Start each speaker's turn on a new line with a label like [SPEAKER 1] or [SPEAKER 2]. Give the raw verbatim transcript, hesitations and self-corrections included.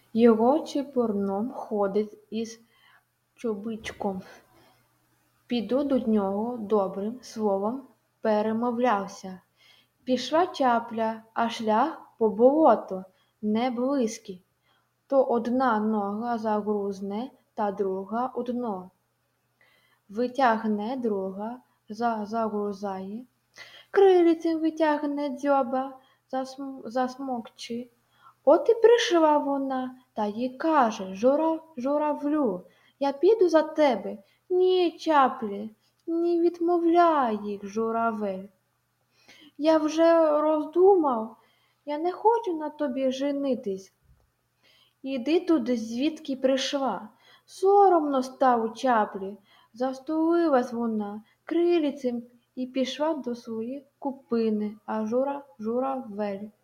[SPEAKER 1] Його чепурном ходить із чобичком. Піду до нього добрим словом перемовлявся. Пішла чапля, а шлях по болоту не близький. То одна нога загрузне, та друга у дно. Витягне друга, за загрузає, крилицем витягне дзьоба, засм... засмокчи. От і прийшла вона, та й каже жура... журавлю, я піду за тебе. Ні, чаплі, не відмовляй їх, журавель. Я вже роздумав, я не хочу на тобі женитись. Іди туди, звідки прийшла. Соромно стало чаплі. Застулилась вона крилицем і пішла до своєї купини, а жура журавель